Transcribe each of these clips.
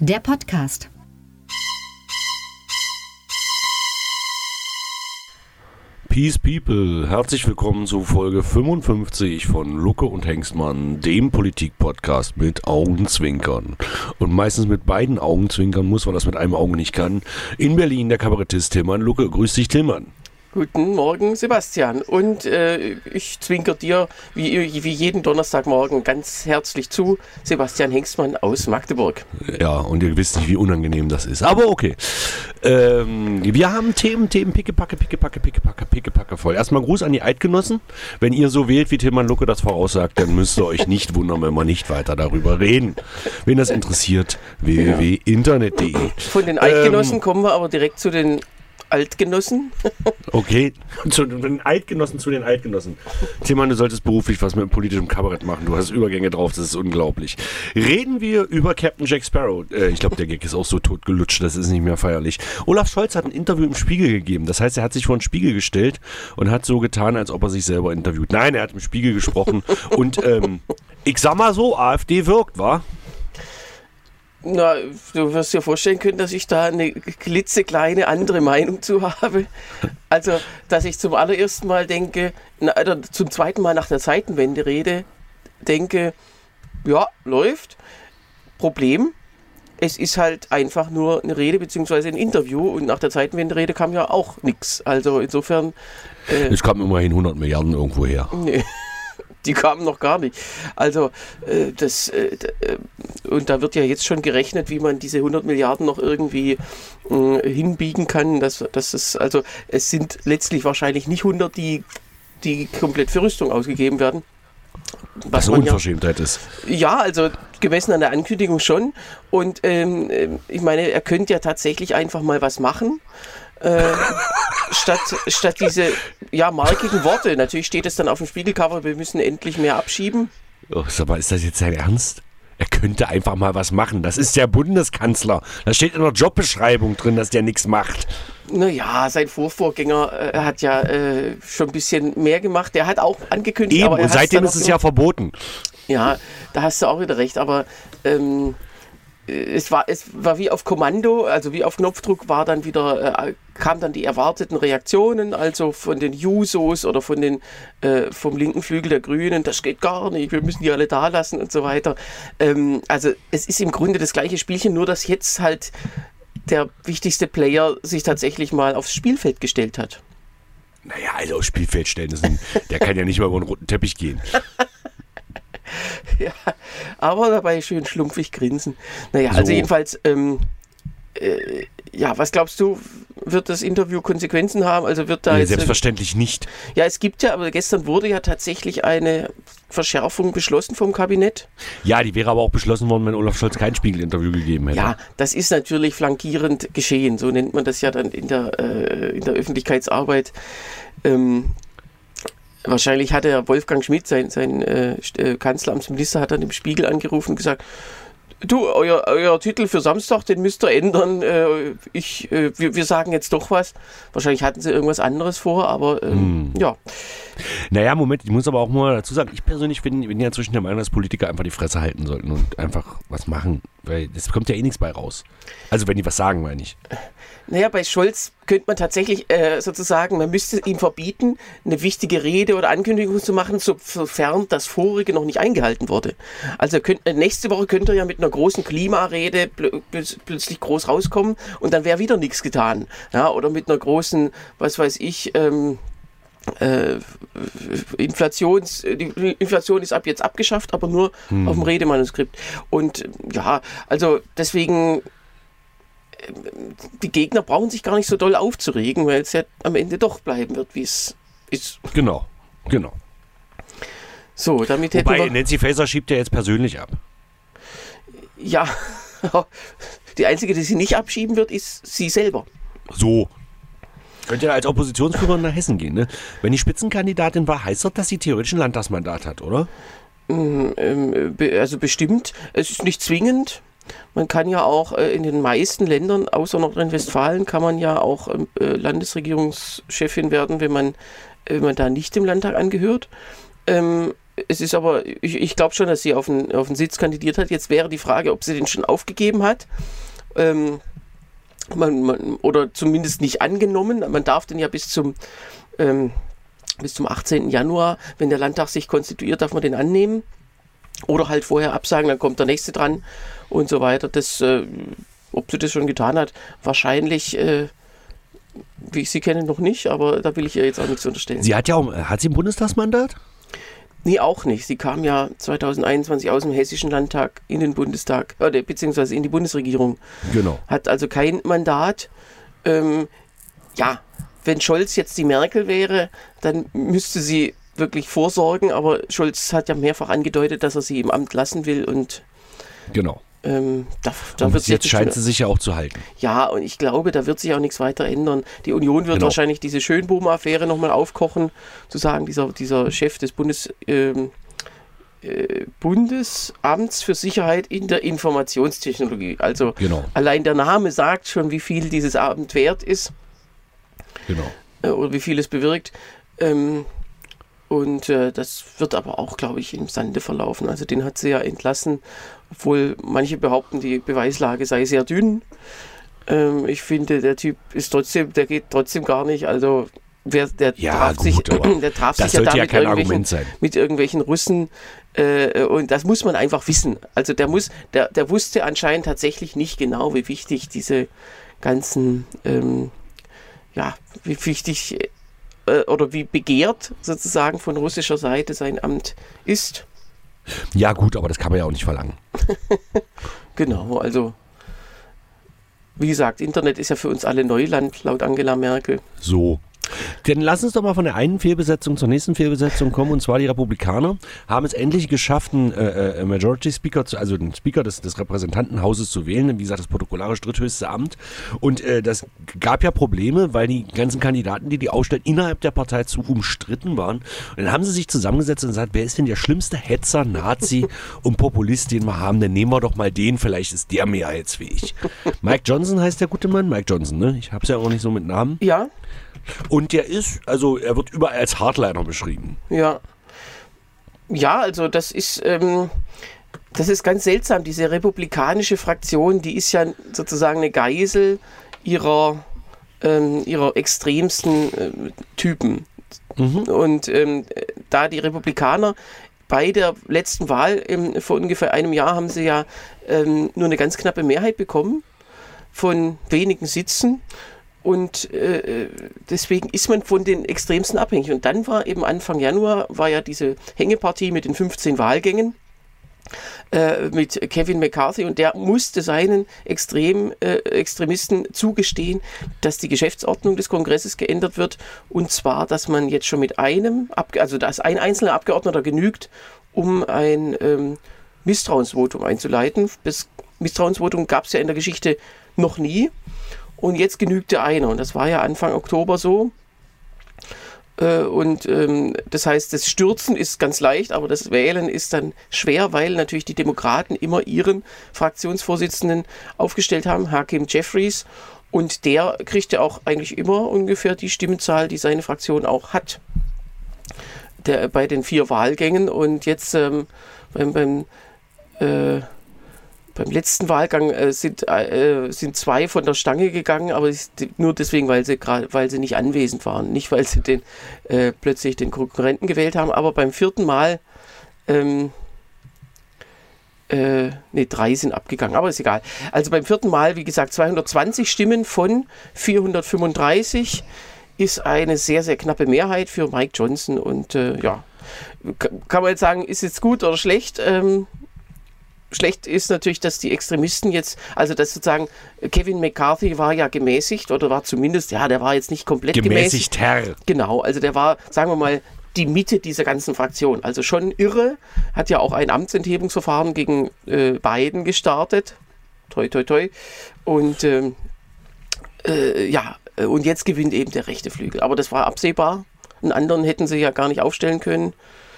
der Podcast. Peace People, herzlich willkommen zu Folge 55 von Lucke und Hengstmann, dem Politik-Podcast mit Augenzwinkern. Und meistens mit beiden Augenzwinkern muss man das mit einem Auge nicht kann. In Berlin der Kabarettist Tillmann Lucke. Grüß dich, Tillmann. Guten Morgen, Sebastian. Und ich zwinker dir wie jeden Donnerstagmorgen ganz herzlich zu, Sebastian Hengstmann aus Magdeburg. Ja, und ihr wisst nicht, wie unangenehm das ist. Aber okay. Wir haben Themen pickepacke voll. Erstmal Gruß an die Eidgenossen. Wenn ihr so wählt, wie Tillmann Lucke das voraussagt, dann müsst ihr euch nicht wundern, wenn wir nicht weiter darüber reden. Wen das interessiert, www.internet.de. Von den Eidgenossen kommen wir aber direkt zu den Altgenossen. Okay, zu den Altgenossen. Tillmann, du solltest beruflich was mit politischem Kabarett machen. Du hast Übergänge drauf, das ist unglaublich. Reden wir über Captain Jack Sparrow. Ich glaube, der Gag ist auch so totgelutscht, das ist nicht mehr feierlich. Olaf Scholz hat ein Interview im Spiegel gegeben. Das heißt, er hat sich vor den Spiegel gestellt und hat so getan, als ob er sich selber interviewt. Nein, er hat im Spiegel gesprochen. Und ich sag mal so, AfD wirkt, wa? Na, du wirst dir vorstellen können, dass ich da eine klitzekleine andere Meinung zu habe. Also, dass ich zum allerersten Mal denke, zum zweiten Mal nach der Zeitenwende rede, denke, ja, läuft. Problem, es ist halt einfach nur eine Rede bzw. ein Interview und nach der Zeitenwende-Rede kam ja auch nichts. Also insofern... es kam immerhin 100 Milliarden irgendwo her. Nee. Die kamen noch gar nicht. Also und da wird ja jetzt schon gerechnet, wie man diese 100 Milliarden noch irgendwie hinbiegen kann. Es sind letztlich wahrscheinlich nicht 100, die komplett für Rüstung ausgegeben werden. Was eine Unverschämtheit ist. Ja, also gemessen an der Ankündigung schon. Und ich meine, er könnte ja tatsächlich einfach mal was machen. Statt diese markigen Worte. Natürlich steht es dann auf dem Spiegelcover, wir müssen endlich mehr abschieben. Oh, aber ist das jetzt sein Ernst? Er könnte einfach mal was machen. Das ist der Bundeskanzler. Da steht in der Jobbeschreibung drin, dass der nichts macht. Naja, sein Vorgänger hat ja schon ein bisschen mehr gemacht. Der hat auch angekündigt. Eben, und seitdem ist es ja verboten. Ja, da hast du auch wieder recht. Aber es war wie auf Kommando, also wie auf Knopfdruck kamen dann die erwarteten Reaktionen, also von den Jusos oder vom linken Flügel der Grünen, das geht gar nicht, wir müssen die alle da lassen und so weiter. Also es ist im Grunde das gleiche Spielchen, nur dass jetzt halt der wichtigste Player sich tatsächlich mal aufs Spielfeld gestellt hat. Naja, also aufs Spielfeld stellen, der kann ja nicht mal über einen roten Teppich gehen. Ja, aber dabei schön schlumpfig grinsen. Naja, also jedenfalls, was glaubst du, wird das Interview Konsequenzen haben? Also wird da selbstverständlich nicht. Ja, aber gestern wurde ja tatsächlich eine Verschärfung beschlossen vom Kabinett. Ja, die wäre aber auch beschlossen worden, wenn Olaf Scholz kein Spiegel-Interview gegeben hätte. Ja, das ist natürlich flankierend geschehen. So nennt man das ja dann in der Öffentlichkeitsarbeit. Wahrscheinlich hat der Wolfgang Schmidt, sein Kanzleramtsminister, hat dann im Spiegel angerufen und gesagt, du, euer Titel für Samstag, den müsst ihr ändern. Wir sagen jetzt doch was. Wahrscheinlich hatten sie irgendwas anderes vor, aber ja. Naja, Moment, ich muss aber auch mal dazu sagen, ich persönlich bin ja zwischen der Meinung, dass Politiker einfach die Fresse halten sollten und einfach was machen, weil es kommt ja eh nichts bei raus. Also wenn die was sagen, meine ich. Naja, bei Scholz könnte man tatsächlich man müsste ihm verbieten, eine wichtige Rede oder Ankündigung zu machen, sofern das vorige noch nicht eingehalten wurde. Also nächste Woche könnte er ja mit einer großen klimarede plötzlich groß rauskommen und dann wäre wieder nichts getan. Ja, oder mit einer großen, was weiß ich, die Inflation ist ab jetzt abgeschafft, aber nur auf dem Redemanuskript. Und ja, also deswegen, die Gegner brauchen sich gar nicht so doll aufzuregen, weil es ja am Ende doch bleiben wird, wie es ist. Genau. So, damit Wobei Nancy Faeser schiebt ja jetzt persönlich ab. Ja, die einzige, die sie nicht abschieben wird, ist sie selber. So. Könnte ja als Oppositionsführerin nach Hessen gehen, ne? Wenn die Spitzenkandidatin war, heißt das, dass sie theoretisch ein Landtagsmandat hat, oder? Also bestimmt. Es ist nicht zwingend. Man kann ja auch in den meisten Ländern, außer Nordrhein-Westfalen, kann man ja auch Landesregierungschefin werden, wenn man da nicht dem Landtag angehört. es ist aber, ich glaube schon, dass sie auf den Sitz kandidiert hat. Jetzt wäre die Frage, ob sie den schon aufgegeben hat. Oder zumindest nicht angenommen. Man darf den ja bis zum 18. Januar, wenn der Landtag sich konstituiert, darf man den annehmen. Oder halt vorher absagen, dann kommt der nächste dran und so weiter. Ob sie das schon getan hat, wahrscheinlich, wie ich sie kenne, noch nicht, aber da will ich ihr jetzt auch nichts unterstellen. Hat sie ein Bundestagsmandat? Nee, auch nicht. Sie kam ja 2021 aus dem Hessischen Landtag in den Bundestag, beziehungsweise in die Bundesregierung. Genau. Hat also kein Mandat. Wenn Scholz jetzt die Merkel wäre, dann müsste sie wirklich vorsorgen, aber Scholz hat ja mehrfach angedeutet, dass er sie im Amt lassen will und genau. Und bis jetzt scheint sie sich ja auch zu halten. Ja, und ich glaube, da wird sich auch nichts weiter ändern. Die Union wird wahrscheinlich diese Schönbohm-Affäre nochmal aufkochen, zu sagen, dieser Chef des Bundesamts für Sicherheit in der Informationstechnologie. Also allein der Name sagt schon, wie viel dieses Amt wert ist. Genau. Oder wie viel es bewirkt. Und das wird aber auch, glaube ich, im Sande verlaufen. Also den hat sie ja entlassen, obwohl manche behaupten, die Beweislage sei sehr dünn. Ich finde, der Typ der geht trotzdem gar nicht. Also der traf sich ja da mit irgendwelchen Russen. Und das muss man einfach wissen. Also der wusste anscheinend tatsächlich nicht genau, wie wichtig diese ganzen, wie wichtig oder wie begehrt sozusagen von russischer Seite sein Amt ist. Ja gut, aber das kann man ja auch nicht verlangen. Genau, also wie gesagt, Internet ist ja für uns alle Neuland, laut Angela Merkel. So. Dann lass uns doch mal von der einen Fehlbesetzung zur nächsten Fehlbesetzung kommen, und zwar die Republikaner haben es endlich geschafft, einen Majority Speaker, also den Speaker des Repräsentantenhauses zu wählen, wie gesagt, das protokollarisch dritthöchste Amt, und das gab ja Probleme, weil die ganzen Kandidaten, die aufstellen, innerhalb der Partei zu umstritten waren, und dann haben sie sich zusammengesetzt und gesagt, wer ist denn der schlimmste Hetzer, Nazi und Populist, den wir haben, dann nehmen wir doch mal den, vielleicht ist der mehrheitsfähig. Mike Johnson heißt der gute Mann, Mike Johnson, ne? Ich hab's ja auch nicht so mit Namen. Ja. Und er wird überall als Hardliner beschrieben. Ja. Ja, also das ist ganz seltsam. Diese republikanische Fraktion, die ist ja sozusagen eine Geisel ihrer extremsten Typen. Mhm. Und da die Republikaner bei der letzten Wahl vor ungefähr einem Jahr haben sie ja nur eine ganz knappe Mehrheit bekommen von wenigen Sitzen. Und deswegen ist man von den Extremsten abhängig. Und dann war eben Anfang Januar ja diese Hängepartie mit den 15 Wahlgängen mit Kevin McCarthy, und der musste seinen Extremisten zugestehen, dass die Geschäftsordnung des Kongresses geändert wird, und zwar, dass man jetzt schon mit dass ein einzelner Abgeordneter genügt, um ein Misstrauensvotum einzuleiten. Das Misstrauensvotum gab es ja in der Geschichte noch nie. Und jetzt genügte einer. Und das war ja Anfang Oktober so. Das heißt, das Stürzen ist ganz leicht, aber das Wählen ist dann schwer, weil natürlich die Demokraten immer ihren Fraktionsvorsitzenden aufgestellt haben, Hakeem Jeffries. Und der kriegte auch eigentlich immer ungefähr die Stimmenzahl, die seine Fraktion auch hat. Bei den 4 Wahlgängen. Und jetzt beim letzten Wahlgang sind 2 von der Stange gegangen, aber nur deswegen, weil sie nicht anwesend waren, nicht weil sie plötzlich den Konkurrenten gewählt haben. Aber beim 4. Mal 3 sind abgegangen, aber ist egal. Also beim 4. Mal, wie gesagt, 220 Stimmen von 435 ist eine sehr, sehr knappe Mehrheit für Mike Johnson. Und kann man jetzt sagen, ist jetzt gut oder schlecht? Schlecht ist natürlich, dass die Extremisten jetzt, also dass sozusagen Kevin McCarthy war ja gemäßigt, oder war zumindest, der war jetzt nicht komplett gemäßigt. Genau, also der war, sagen wir mal, die Mitte dieser ganzen Fraktion. Also schon irre, hat ja auch ein Amtsenthebungsverfahren gegen Biden gestartet. Toi, toi, toi. Und und jetzt gewinnt eben der rechte Flügel. Aber das war absehbar. Einen anderen hätten sie ja gar nicht aufstellen können.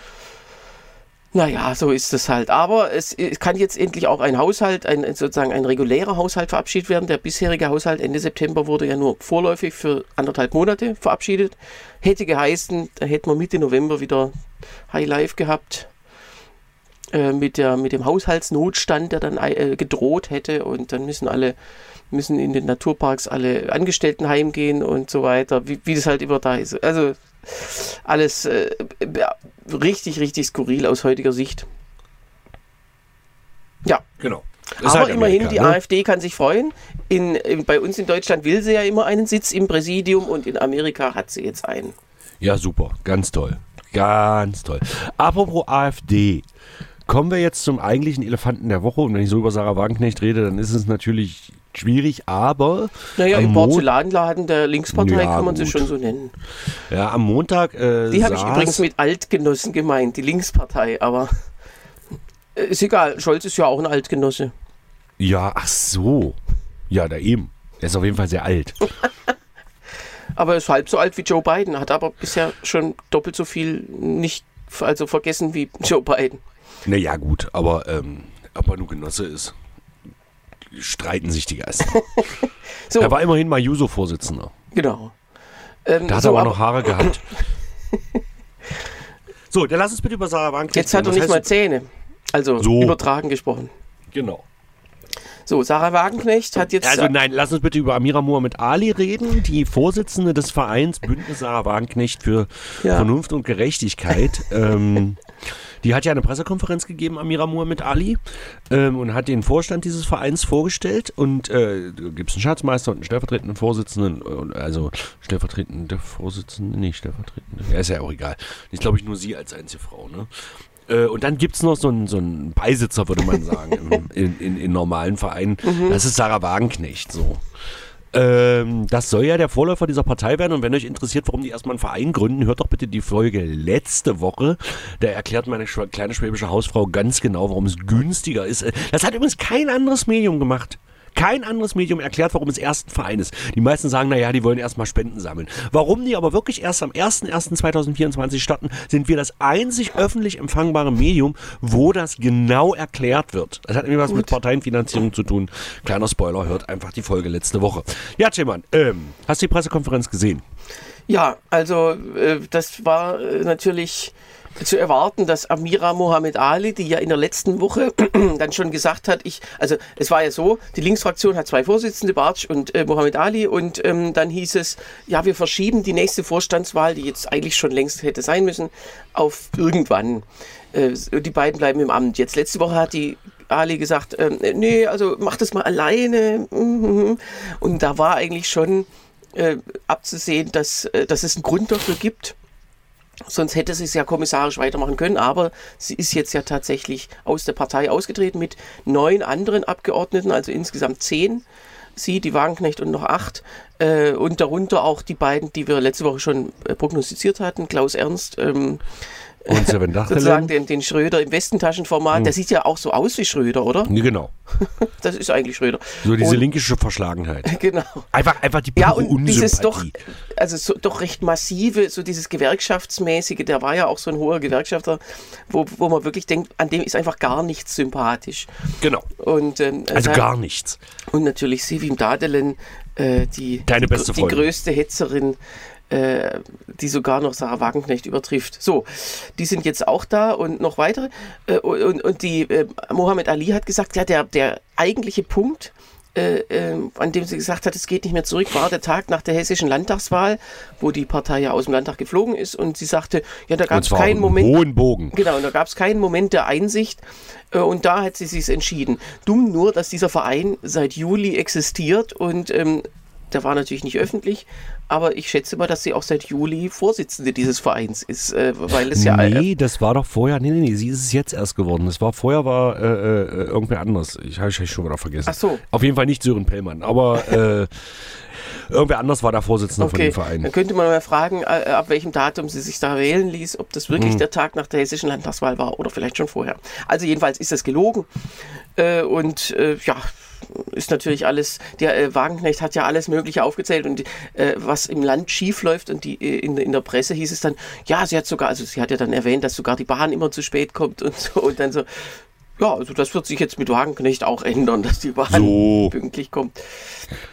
Naja, so ist es halt. Aber es kann jetzt endlich auch ein Haushalt, sozusagen ein regulärer Haushalt verabschiedet werden. Der bisherige Haushalt Ende September wurde ja nur vorläufig für 1,5 Monate verabschiedet. Hätte geheißen, da hätten wir Mitte November wieder High Life gehabt. mit dem Haushaltsnotstand, der dann gedroht hätte, und dann müssen in den Naturparks alle Angestellten heimgehen und so weiter, wie das halt immer da ist. Also alles richtig, richtig skurril aus heutiger Sicht. Ja. Genau. Aber halt immerhin, Amerika, die AfD kann sich freuen. Bei uns in Deutschland will sie ja immer einen Sitz im Präsidium, und in Amerika hat sie jetzt einen. Ja, super. Ganz toll. Ganz toll. Apropos AfD. Kommen wir jetzt zum eigentlichen Elefanten der Woche. Und wenn ich so über Sarah Wagenknecht rede, dann ist es natürlich schwierig, aber... Naja, im Porzellanladen der Linkspartei kann man sie schon so nennen. Ja, am Montag Die habe ich übrigens mit Altgenossen gemeint, die Linkspartei, aber ist egal. Scholz ist ja auch ein Altgenosse. Ja, ach so. Ja, da eben. Er ist auf jeden Fall sehr alt. Aber er ist halb so alt wie Joe Biden, hat aber bisher schon doppelt so viel nicht vergessen wie Joe Biden. Naja, gut, aber ob er nur Genosse ist, streiten sich die Geister. So. Er war immerhin mal Juso-Vorsitzender. Genau. Da hat er aber noch Haare gehabt. So, dann lass uns bitte über Sarah Wagenknecht Jetzt hat er nicht mal Zähne. Also so. Übertragen gesprochen. Genau. So, Sarah Wagenknecht hat jetzt... Also nein, lass uns bitte über Amira Mohamed Ali reden, die Vorsitzende des Vereins Bündnis Sarah Wagenknecht für Vernunft und Gerechtigkeit. Die hat ja eine Pressekonferenz gegeben, Amira Mohamed Ali, und hat den Vorstand dieses Vereins vorgestellt. Und gibt es einen Schatzmeister und einen stellvertretenden Vorsitzenden, also stellvertretende Vorsitzende, nicht stellvertretende, ja, ist ja auch egal. Ich glaube, nur sie als einzige Frau, ne? Und dann gibt es noch so einen Beisitzer, würde man sagen, in normalen Vereinen. Das ist Sarah Wagenknecht, so. Das soll ja der Vorläufer dieser Partei werden, und wenn euch interessiert, warum die erstmal einen Verein gründen, hört doch bitte die Folge letzte Woche. Da erklärt meine kleine schwäbische Hausfrau ganz genau, warum es günstiger ist. Das hat übrigens kein anderes Medium gemacht. Kein anderes Medium erklärt, warum es erst ein Verein ist. Die meisten sagen, naja, die wollen erstmal Spenden sammeln. Warum die aber wirklich erst am 01.01.2024 starten, sind wir das einzig öffentlich empfangbare Medium, wo das genau erklärt wird. Das hat nämlich was mit Parteienfinanzierung zu tun. Kleiner Spoiler, hört einfach die Folge letzte Woche. Ja, Tillmann, hast du die Pressekonferenz gesehen? Ja, also das war natürlich zu erwarten, dass Amira Mohamed Ali, die ja in der letzten Woche dann schon gesagt hat, also es war ja so, die Linksfraktion hat 2 Vorsitzende, Bartsch und Mohamed Ali, und dann hieß es, ja, wir verschieben die nächste Vorstandswahl, die jetzt eigentlich schon längst hätte sein müssen, auf irgendwann. Die beiden bleiben im Amt. Jetzt letzte Woche hat die Ali gesagt, nee, also mach das mal alleine. Und da war eigentlich schon abzusehen, dass es einen Grund dafür gibt. Sonst hätte sie es ja kommissarisch weitermachen können, aber sie ist jetzt ja tatsächlich aus der Partei ausgetreten mit 9 anderen Abgeordneten, also insgesamt 10. Sie, die Wagenknecht und noch 8. Und darunter auch die beiden, die wir letzte Woche schon prognostiziert hatten, Klaus Ernst und Sven Dachelen. Sozusagen den Schröder im Westentaschenformat. Der sieht ja auch so aus wie Schröder, oder? Genau. Das ist eigentlich Schröder. So diese linkische Verschlagenheit. Genau. Einfach die pure Unsympathie. Dieses doch recht massive, so dieses Gewerkschaftsmäßige, der war ja auch so ein hoher Gewerkschafter, wo man wirklich denkt, an dem ist einfach gar nichts sympathisch. Genau. Und, gar nichts. Und natürlich Sivim Dadelen, die größte Hetzerin, die sogar noch Sarah Wagenknecht übertrifft. So, die sind jetzt auch da und noch weitere. Und die Mohamed Ali hat gesagt, ja, der eigentliche Punkt, an dem sie gesagt hat, es geht nicht mehr zurück, war der Tag nach der hessischen Landtagswahl, wo die Partei ja aus dem Landtag geflogen ist, und sie sagte, ja, da gab es keinen Moment. Hohen Bogen. Genau, da gab es keinen Moment der Einsicht, und da hat sie sich entschieden. Dumm nur, dass dieser Verein seit Juli existiert, und der war natürlich nicht öffentlich, aber ich schätze mal, dass sie auch seit Juli Vorsitzende dieses Vereins ist, weil es ja... Nee, das war doch vorher, nee, sie ist es jetzt erst geworden. Vorher war irgendwer anders. Ich habe schon wieder vergessen. Ach so. Auf jeden Fall nicht Sören Pellmann, aber irgendwer anders war der Vorsitzende von dem Verein. Dann könnte man mal fragen, ab welchem Datum sie sich da wählen ließ, ob das wirklich der Tag nach der hessischen Landtagswahl war oder vielleicht schon vorher. Also jedenfalls ist das gelogen, und ist natürlich alles, der Wagenknecht hat ja alles Mögliche aufgezählt, und was im Land schief läuft, und in der Presse hieß es dann, ja, sie hat ja dann erwähnt, dass sogar die Bahn immer zu spät kommt und so, und dann so, ja, also das wird sich jetzt mit Wagenknecht auch ändern, dass die Bahn pünktlich kommt.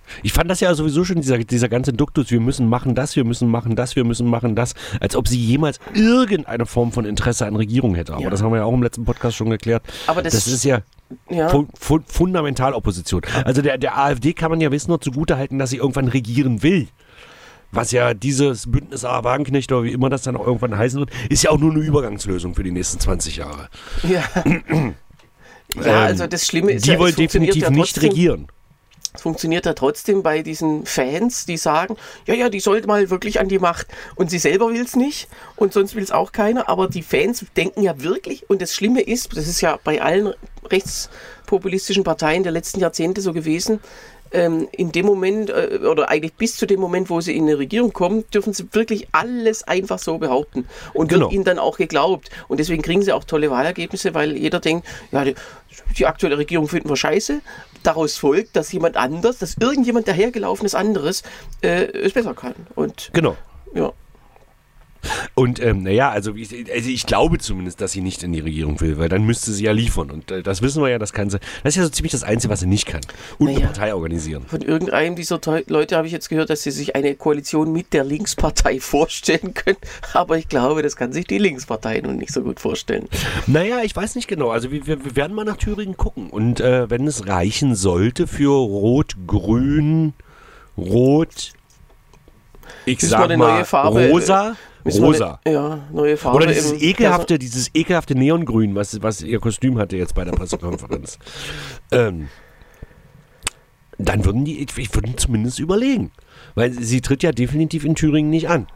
Ich fand das ja sowieso schon, dieser ganze Duktus, wir müssen machen das, wir müssen machen das, wir müssen machen das, als ob sie jemals irgendeine Form von Interesse an Regierung hätte. Aber das haben wir ja auch im letzten Podcast schon geklärt. Aber das ist ja fundamental Opposition. Also der AfD kann man ja wissen nur zugutehalten, dass sie irgendwann regieren will. Was ja dieses Bündnis Wagenknecht oder wie immer das dann auch irgendwann heißen wird, ist ja auch nur eine Übergangslösung für die nächsten 20 Jahre. Ja, ja, also das Schlimme ist die wollen definitiv nicht regieren. Es funktioniert ja trotzdem bei diesen Fans, die sagen, ja, die sollte mal wirklich an die Macht. Und sie selber will es nicht und sonst will es auch keiner. Aber die Fans denken ja wirklich, und das Schlimme ist, das ist ja bei allen rechtspopulistischen Parteien der letzten Jahrzehnte so gewesen, in dem Moment, oder eigentlich bis zu dem Moment, wo sie in eine Regierung kommen, dürfen sie wirklich alles einfach so behaupten. Und wird ihnen dann auch geglaubt. Und deswegen kriegen sie auch tolle Wahlergebnisse, weil jeder denkt, ja, die aktuelle Regierung finden wir scheiße. Daraus folgt, dass irgendjemand dahergelaufenes anderes es besser kann. Und ja. Und also ich glaube zumindest, dass sie nicht in die Regierung will, weil dann müsste sie ja liefern. Und das wissen wir ja, das kann sie. Das ist ja so ziemlich das Einzige, was sie nicht kann. Und eine Partei organisieren. Von irgendeinem dieser Leute habe ich jetzt gehört, dass sie sich eine Koalition mit der Linkspartei vorstellen können. Aber ich glaube, das kann sich die Linkspartei nun nicht so gut vorstellen. Naja, ich weiß nicht genau. Also wir werden mal nach Thüringen gucken. Und wenn es reichen sollte für Rot, Grün, Rot, ich sag mal Rosa. Neue Farbe. Oder dieses ekelhafte Neongrün, was ihr Kostüm hatte jetzt bei der Pressekonferenz. Dann würden ich würde zumindest überlegen. Weil sie tritt ja definitiv in Thüringen nicht an.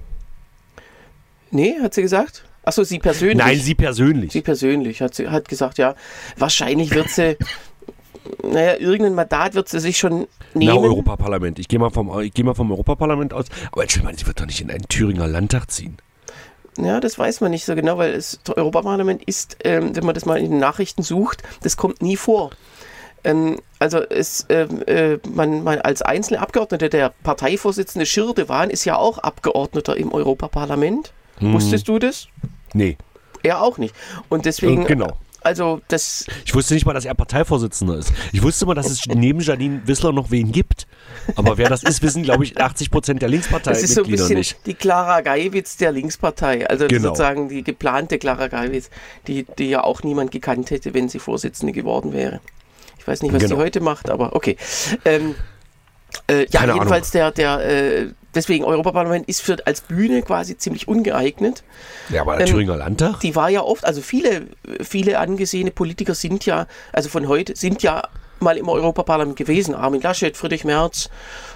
Nee, hat sie gesagt? Achso, sie persönlich? Nein, sie persönlich. Sie persönlich hat gesagt, ja, wahrscheinlich wird sie, irgendein Mandat wird sie sich schon nehmen. Na, Europaparlament. Ich gehe mal vom Europaparlament aus. Aber sie wird doch nicht in einen Thüringer Landtag ziehen. Ja, das weiß man nicht so genau, weil das Europaparlament ist, wenn man das mal in den Nachrichten sucht, das kommt nie vor. Also man als einzelne Abgeordnete, der Parteivorsitzende Schirdewan ist ja auch Abgeordneter im Europaparlament. Wusstest du das? Nee. Er auch nicht. Und deswegen... Genau. Also das... Ich wusste nicht mal, dass er Parteivorsitzender ist. Ich wusste mal, dass es neben Janine Wissler noch wen gibt. Aber wer das ist, wissen, glaube ich, 80% der Linkspartei Das ist so ein bisschen nicht. Die Clara Geiwitz der Linkspartei. Also sozusagen die geplante Clara Geiwitz, die ja auch niemand gekannt hätte, wenn sie Vorsitzende geworden wäre. Ich weiß nicht, was sie heute macht, aber okay. Jedenfalls deswegen Europaparlament ist als Bühne quasi ziemlich ungeeignet. Ja, aber der Thüringer Landtag? Die war ja oft, also viele angesehene Politiker sind ja mal im Europaparlament gewesen. Armin Laschet, Friedrich Merz,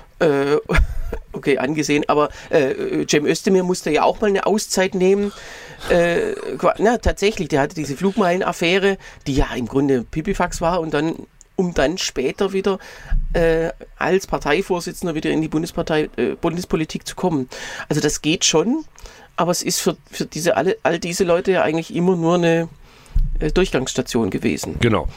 okay, angesehen, aber Cem Özdemir musste ja auch mal eine Auszeit nehmen. Tatsächlich, der hatte diese Flugmeilen-Affäre, die ja im Grunde Pipifax war und um dann später wieder als Parteivorsitzender wieder in die Bundespolitik zu kommen. Also das geht schon, aber es ist für all diese Leute ja eigentlich immer nur eine Durchgangsstation gewesen. Genau.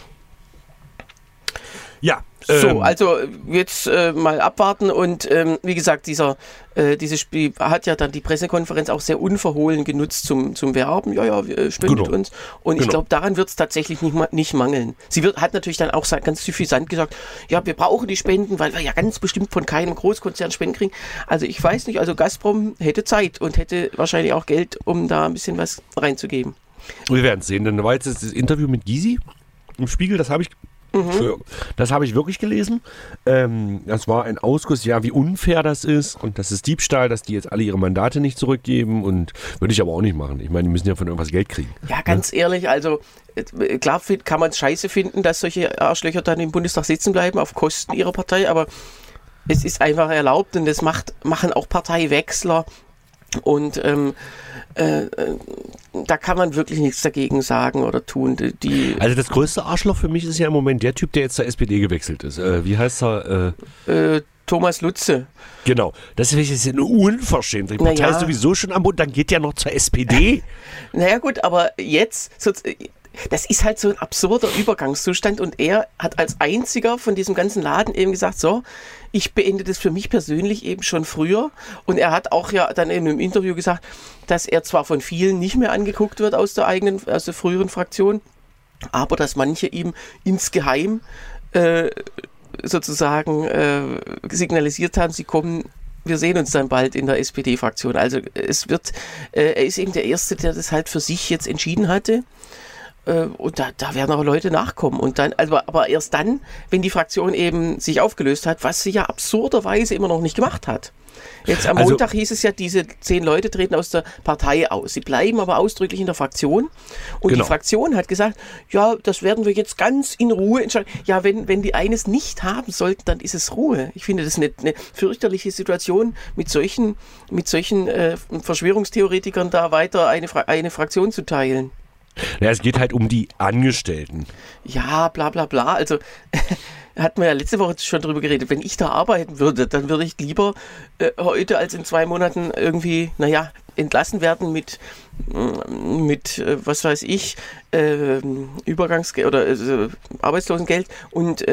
Ja. So, also jetzt mal abwarten und wie gesagt, dieses Spiel hat ja dann die Pressekonferenz auch sehr unverhohlen genutzt zum Werben. Ja, spendet uns. Und ich glaube, daran wird es tatsächlich nicht mangeln. Sie hat natürlich dann auch ganz suffisant gesagt, ja, wir brauchen die Spenden, weil wir ja ganz bestimmt von keinem Großkonzern Spenden kriegen. Also ich weiß nicht, also Gazprom hätte Zeit und hätte wahrscheinlich auch Geld, um da ein bisschen was reinzugeben. Wir werden es sehen. Dann war jetzt das Interview mit Gysi im Spiegel, das habe ich wirklich gelesen. Das war ein Ausguss, ja, wie unfair das ist und das ist Diebstahl, dass die jetzt alle ihre Mandate nicht zurückgeben und würde ich aber auch nicht machen. Ich meine, die müssen ja von irgendwas Geld kriegen. Ja, ganz ehrlich, also klar kann man es scheiße finden, dass solche Arschlöcher dann im Bundestag sitzen bleiben auf Kosten ihrer Partei, aber es ist einfach erlaubt und das machen auch Parteiwechsler und da kann man wirklich nichts dagegen sagen oder tun. Also das größte Arschloch für mich ist ja im Moment der Typ, der jetzt zur SPD gewechselt ist. Wie heißt er? Thomas Lutze. Genau. Das ist eine Unverschämtheit. Die Partei ist sowieso schon am Bund, dann geht der noch zur SPD. Naja gut, aber jetzt... Das ist halt so ein absurder Übergangszustand und er hat als einziger von diesem ganzen Laden eben gesagt, so, ich beende das für mich persönlich eben schon früher und er hat auch ja dann in einem Interview gesagt, dass er zwar von vielen nicht mehr angeguckt wird aus der früheren Fraktion, aber dass manche ihm insgeheim sozusagen signalisiert haben, wir sehen uns dann bald in der SPD-Fraktion. Also er ist eben der Erste, der das halt für sich jetzt entschieden hatte. Und da werden auch Leute nachkommen. Und dann, aber erst dann, wenn die Fraktion eben sich aufgelöst hat, was sie ja absurderweise immer noch nicht gemacht hat. Jetzt am Montag hieß es ja, diese 10 Leute treten aus der Partei aus. Sie bleiben aber ausdrücklich in der Fraktion. Und die Fraktion hat gesagt, ja, das werden wir jetzt ganz in Ruhe entscheiden. Ja, wenn die eines nicht haben sollten, dann ist es Ruhe. Ich finde das eine fürchterliche Situation, mit solchen Verschwörungstheoretikern da weiter eine Fraktion zu teilen. Ja, es geht halt um die Angestellten. Ja, bla bla bla. Also hatten wir ja letzte Woche schon drüber geredet. Wenn ich da arbeiten würde, dann würde ich lieber heute als in 2 Monaten irgendwie, entlassen werden mit was weiß ich, Übergangsgeld oder Arbeitslosengeld. Und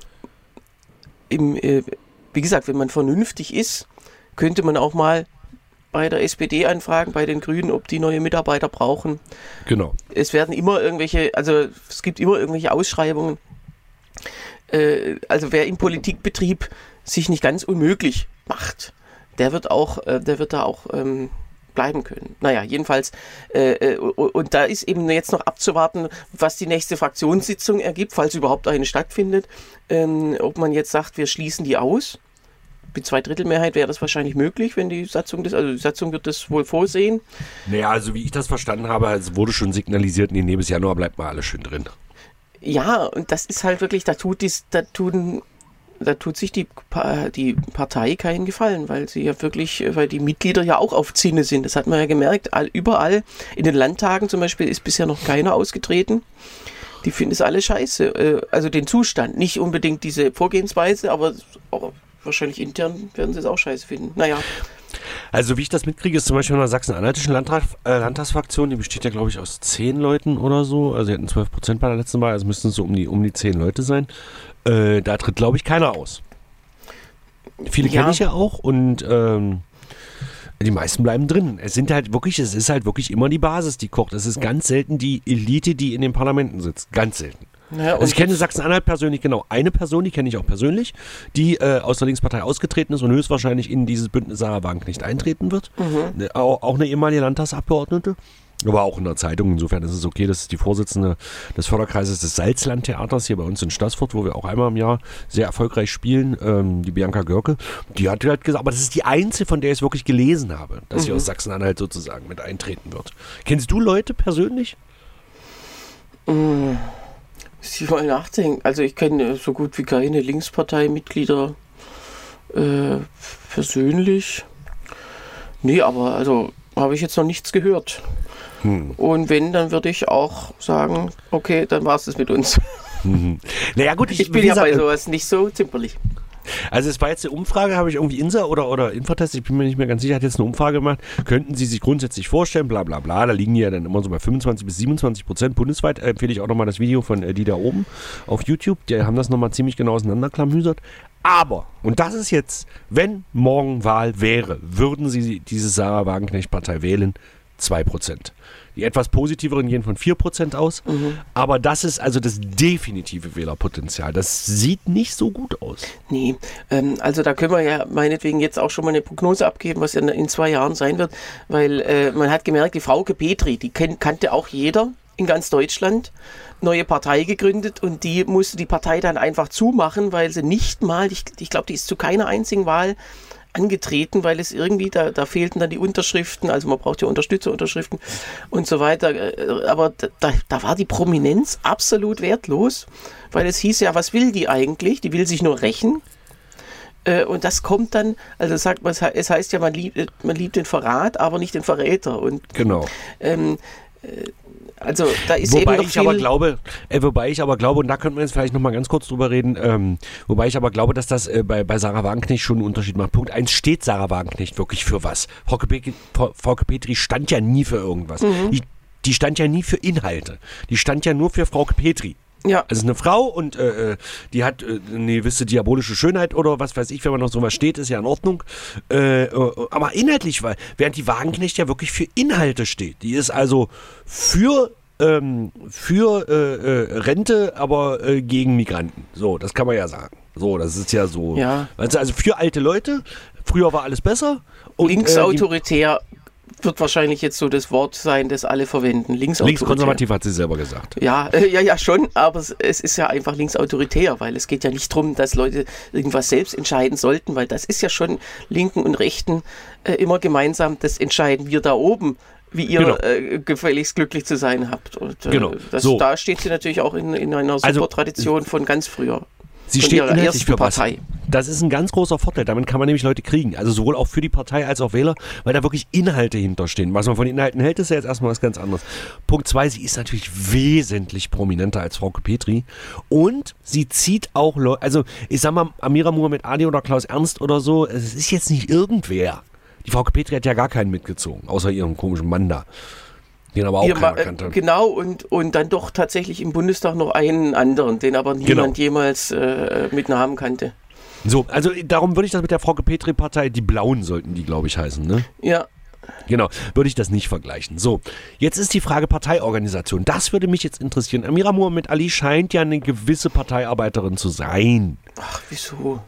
wie gesagt, wenn man vernünftig ist, könnte man auch mal bei der SPD anfragen, bei den Grünen, ob die neue Mitarbeiter brauchen. Genau. Es gibt immer irgendwelche Ausschreibungen. Also wer im Politikbetrieb sich nicht ganz unmöglich macht, der wird da auch bleiben können. Naja, jedenfalls, und da ist eben jetzt noch abzuwarten, was die nächste Fraktionssitzung ergibt, falls überhaupt eine stattfindet, ob man jetzt sagt, wir schließen die aus. Mit 2/3 wäre das wahrscheinlich möglich, wenn die Satzung die Satzung wird das wohl vorsehen. Naja, also wie ich das verstanden habe, es wurde schon signalisiert, nee, bis Januar bleibt mal alles schön drin. Ja, und das ist halt wirklich, da tut sich die Partei keinen Gefallen, weil die Mitglieder ja auch auf Zinne sind. Das hat man ja gemerkt, überall in den Landtagen zum Beispiel ist bisher noch keiner ausgetreten. Die finden es alle scheiße, also den Zustand, nicht unbedingt diese Vorgehensweise, aber wahrscheinlich intern werden sie es auch scheiße finden. Naja. Also wie ich das mitkriege, ist zum Beispiel in der sachsen-anhaltischen Landtagsfraktion, die besteht ja, glaube ich, aus 10 Leuten oder so. Also sie hatten 12% bei der letzten Wahl, also müssten es so um die 10 Leute sein. Da tritt, glaube ich, keiner aus. Viele kenne ich ja auch und die meisten bleiben drin. Es ist halt wirklich immer die Basis, die kocht. Es ist ganz selten die Elite, die in den Parlamenten sitzt. Ganz selten. Ja, also ich kenne Sachsen-Anhalt persönlich eine Person, die kenne ich auch persönlich, die aus der Linkspartei ausgetreten ist und höchstwahrscheinlich in dieses Bündnis Sarah Wagenknecht eintreten wird. Mhm. Auch eine ehemalige Landtagsabgeordnete. Aber auch in der Zeitung. Insofern ist es okay, das ist die Vorsitzende des Förderkreises des Salzlandtheaters hier bei uns in Staßfurt, wo wir auch einmal im Jahr sehr erfolgreich spielen, die Bianca Görke. Die hat halt gesagt, aber das ist die einzige, von der ich es wirklich gelesen habe, dass sie aus Sachsen-Anhalt sozusagen mit eintreten wird. Kennst du Leute persönlich? Muss ich mal nachdenken. Also ich kenne so gut wie keine Linksparteimitglieder persönlich. Nee, aber also habe ich jetzt noch nichts gehört. Und wenn, dann würde ich auch sagen, okay, dann war es das mit uns. Naja gut, ich bin ja bei sowas nicht so zimperlich. Also es war jetzt eine Umfrage, habe ich irgendwie INSA oder Infratest, ich bin mir nicht mehr ganz sicher, hat jetzt eine Umfrage gemacht, könnten Sie sich grundsätzlich vorstellen, bla bla bla, da liegen die ja dann immer so bei 25-27% bundesweit, empfehle ich auch nochmal das Video von die da oben auf YouTube, die haben das nochmal ziemlich genau auseinanderklamüsert, aber, und das ist jetzt, wenn morgen Wahl wäre, würden Sie diese Sarah Wagenknecht-Partei wählen? 2%. Die etwas positiveren gehen von 4% aus, aber das ist also das definitive Wählerpotenzial. Das sieht nicht so gut aus. Nee, also da können wir ja meinetwegen jetzt auch schon mal eine Prognose abgeben, was in 2 Jahren sein wird, weil man hat gemerkt, die Frauke Petry, die kannte auch jeder in ganz Deutschland, neue Partei gegründet und die musste die Partei dann einfach zumachen, weil sie nicht mal, ich glaube, die ist zu keiner einzigen Wahl angetreten, weil es irgendwie, da fehlten dann die Unterschriften, also man braucht ja Unterstützerunterschriften und so weiter, aber da war die Prominenz absolut wertlos, weil es hieß ja, was will die eigentlich? Die will sich nur rächen und das kommt dann, also sagt man, es heißt ja, man liebt den Verrat, aber nicht den Verräter und genau. Also da ist wobei eben noch ich aber glaube, und da könnten wir jetzt vielleicht nochmal ganz kurz drüber reden, wobei ich aber glaube, dass das bei Sarah Wagenknecht schon einen Unterschied macht. Punkt 1, steht Sarah Wagenknecht wirklich für was? Frauke Petry stand ja nie für irgendwas. Die stand ja nie für Inhalte. Die stand ja nur für Frauke Petry. Ja. Also eine Frau und die hat eine gewisse diabolische Schönheit oder was weiß ich, wenn man noch so was steht, ist ja in Ordnung. Aber inhaltlich, während die Wagenknecht ja wirklich für Inhalte steht. Die ist also für Rente, aber gegen Migranten. So, das kann man ja sagen. So, das ist ja so. Ja. Also für alte Leute, früher war alles besser. Und, linksautoritär wird wahrscheinlich jetzt so das Wort sein, das alle verwenden. Linkskonservativ hat sie selber gesagt. Ja, schon, aber es ist ja einfach linksautoritär, weil es geht ja nicht darum, dass Leute irgendwas selbst entscheiden sollten, weil das ist ja schon Linken und Rechten immer gemeinsam, das entscheiden wir da oben, wie ihr gefälligst glücklich zu sein habt. Und, da steht sie natürlich auch in einer super Tradition von ganz früher. Sie steht inhaltlich für Partei. Das ist ein ganz großer Vorteil. Damit kann man nämlich Leute kriegen. Also sowohl auch für die Partei als auch Wähler, weil da wirklich Inhalte hinterstehen. Was man von Inhalten hält, ist ja jetzt erstmal was ganz anderes. Punkt 2, sie ist natürlich wesentlich prominenter als Frauke Petry. Und sie zieht auch Leute, also ich sag mal, Amira Muhammad Ali oder Klaus Ernst oder so, es ist jetzt nicht irgendwer. Die Frauke Petry hat ja gar keinen mitgezogen, außer ihrem komischen Mann da. Den aber auch keiner kannte. Genau, und dann doch tatsächlich im Bundestag noch einen anderen, den aber niemand jemals mit Namen kannte. So, also darum würde ich das mit der Frauke Petry-Partei, die Blauen sollten die, glaube ich, heißen, ne? Ja. Genau, würde ich das nicht vergleichen. So, jetzt ist die Frage Parteiorganisation. Das würde mich jetzt interessieren. Amira Muhammad Ali scheint ja eine gewisse Parteiarbeiterin zu sein. Ach, wieso?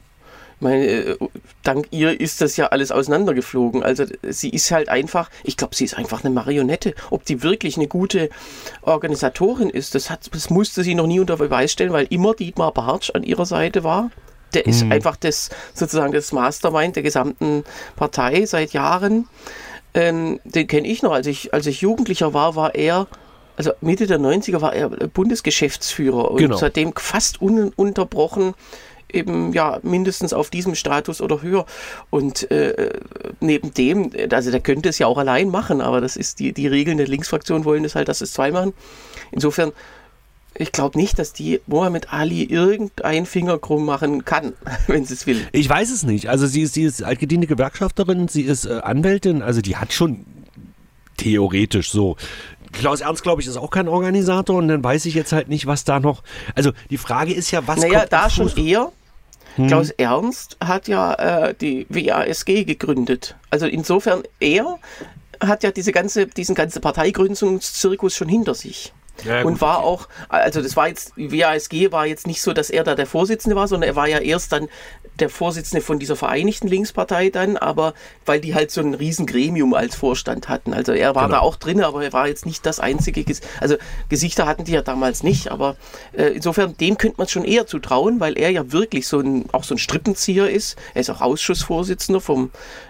Dank ihr ist das ja alles auseinandergeflogen. Also sie ist halt einfach, ich glaube, sie ist einfach eine Marionette. Ob die wirklich eine gute Organisatorin ist, das musste sie noch nie unter Beweis stellen, weil immer Dietmar Bartsch an ihrer Seite war. Der ist einfach sozusagen das Mastermind der gesamten Partei seit Jahren. Den kenne ich noch, als ich Jugendlicher war er, also Mitte der 90er war er Bundesgeschäftsführer und seitdem fast ununterbrochen eben mindestens auf diesem Status oder höher. Und neben dem, also der könnte es ja auch allein machen, aber das ist die Regeln der Linksfraktion wollen das halt, dass es zwei machen. Insofern, ich glaube nicht, dass die Muhammad Ali irgendeinen Finger krumm machen kann, wenn sie es will. Ich weiß es nicht. Also sie ist altgediente Gewerkschafterin, sie ist Anwältin, also die hat schon theoretisch so. Klaus Ernst, glaube ich, ist auch kein Organisator und dann weiß ich jetzt halt nicht, was da noch. Also die Frage ist ja, was kommt da schon eher. Klaus Ernst hat ja die WASG gegründet. Also insofern, er hat ja diesen ganzen Parteigründungszirkus schon hinter sich. Ja, und war auch, also das war jetzt, WASG war jetzt nicht so, dass er da der Vorsitzende war, sondern er war ja erst dann der Vorsitzende von dieser Vereinigten Linkspartei dann, aber weil die halt so ein riesen Gremium als Vorstand hatten. Also er war da auch drin, aber er war jetzt nicht das einzige, also Gesichter hatten die ja damals nicht, aber insofern dem könnte man schon eher zutrauen, weil er ja wirklich auch so ein Strippenzieher ist. Er ist auch Ausschussvorsitzender vom